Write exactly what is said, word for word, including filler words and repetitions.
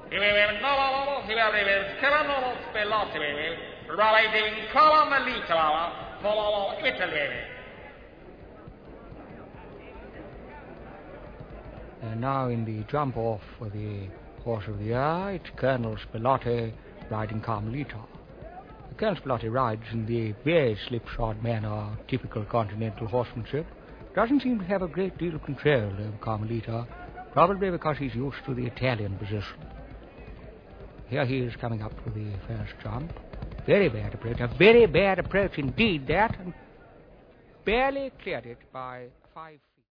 And now in the jump off for the horse of the year, it's Colonel Spilotti riding Carmelita. Colonel Spilotti rides in the very slipshod manner typical continental horsemanship. Doesn't seem to have a great deal of control over Carmelita, probably because he's used to the Italian position. Here he is coming up to the first jump. Very bad approach, a very bad approach indeed that, and barely cleared it by five